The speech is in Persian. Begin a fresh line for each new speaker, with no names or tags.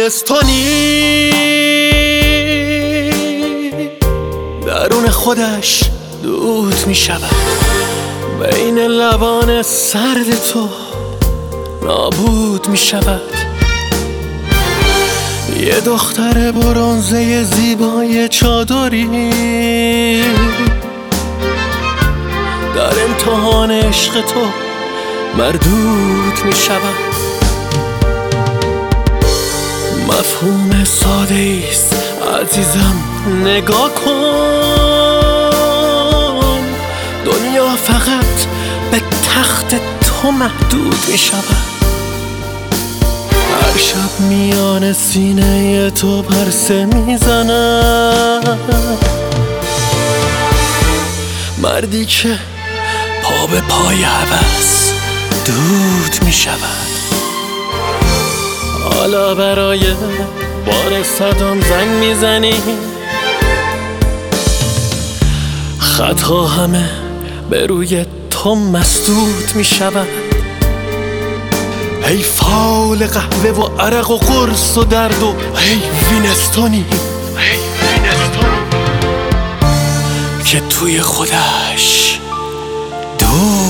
زمستانی درون خودش دود می شود، بین لبان سرد تو نابود می شود. یه دختر برنزه زیبای چادری در امتحان عشق تو مردود می شود. مفهوم ساده ایست عزیزم، نگاه کن، دنیا فقط به تخت تو محدود می شود. هر شب میان سینه تو پرسه میزنم، مردی که پا به پای هوس دود می شود. حالا برای بار صدام زنگ میزنی، خطها همه به روی تو مسدود می شود. ای فال قهوه و عرق و قرص و درد و ای وینستونی که توی خودش دود